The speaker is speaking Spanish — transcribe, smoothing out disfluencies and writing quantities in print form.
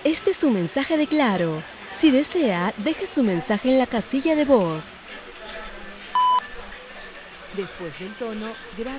Este es su mensaje de Claro. Si desea, deje su mensaje en la casilla de voz. Después del tono, grabe